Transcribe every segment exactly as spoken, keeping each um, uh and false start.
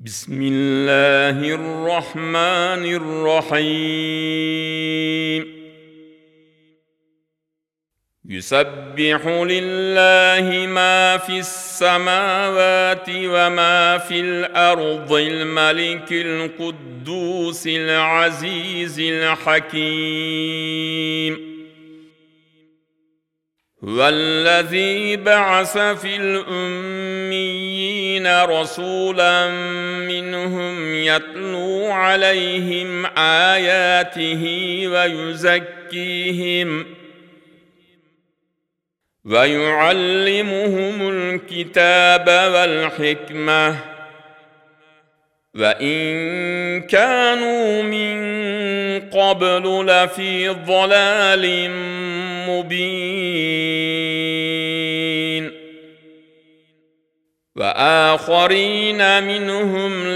بسم الله الرحمن الرحيم يسبح لله ما في السماوات وما في الأرض الملك القدوس العزيز الحكيم هو الذي بعث في الأميين رسولا منهم يتلو عليهم آياته ويزكيهم ويعلمهم الكتاب والحكمة وإن كانوا من قبل لفي ضلال مبين وآخرين منهم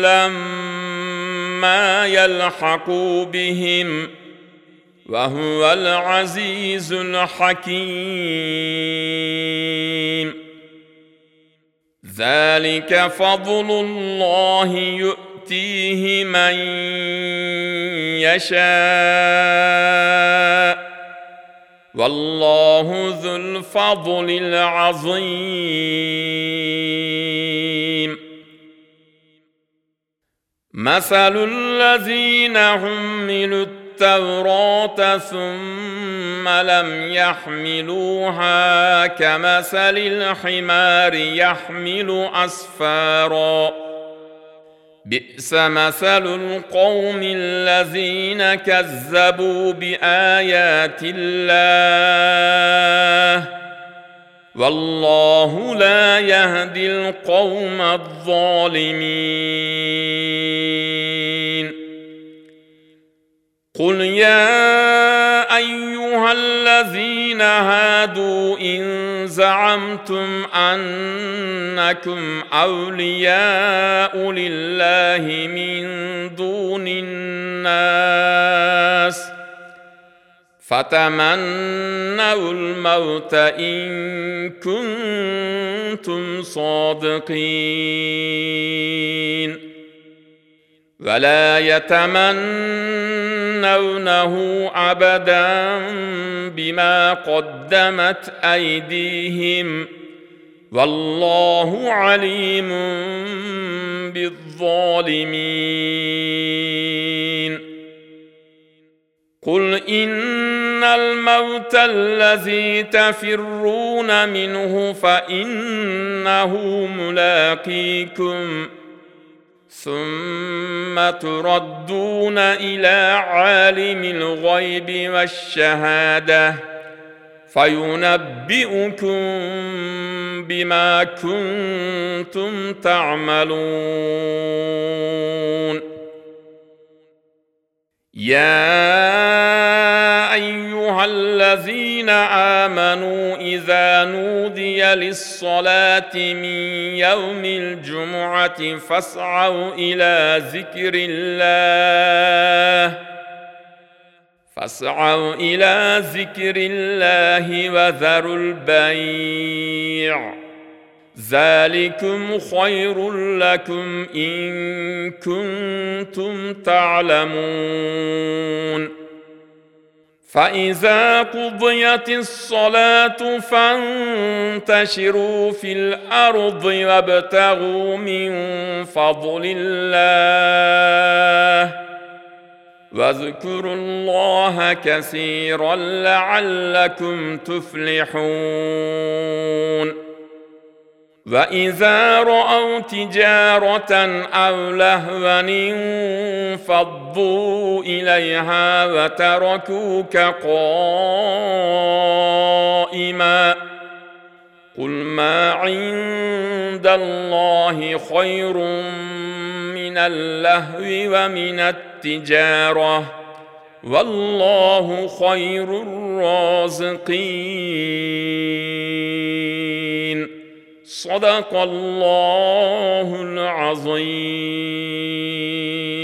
لما يلحقوا بهم وهو العزيز الحكيم ذلك فضل الله يؤتيه من يشاء والله ذو الفضل العظيم مثل الذين حملوا التوراة ثم لم يحملوها كمثل الحمار يحمل أسفارا بئس مثل القوم الذين كذبوا بآيات الله والله لا يهدي القوم الظالمين قل يا أيها الذين هادوا إن زعمتم أنكم أولياء لله من دون الناس فتمنوا الموت إن كنتم صادقين ولا يتمنونه أبدا بما قدمت أيديهم والله عليم بالظالمين قل إن الموت الذي تفرون منه فإنه ملاقيكم ثم تردون إلى عالم الغيب والشهادة فينبئكم بما كنتم تعملون يا أيها الذين آمنوا إذا نودي للصلاة من يوم الجمعة فاسعوا إلى ذكر الله فاسعوا إلى ذكر الله وذروا البيع ذلكم خير لكم إن كنتم تعلمون فإذا قضيت الصلاة فانتشروا في الأرض وابتغوا من فضل الله واذكروا الله كثيرا لعلكم تفلحون وإذا رأوا تجارة أو لهوا انفضوا إليها وتركوك قائما قل ما عند الله خير من اللهو ومن التجارة والله خير الرازقين صدق الله العظيم.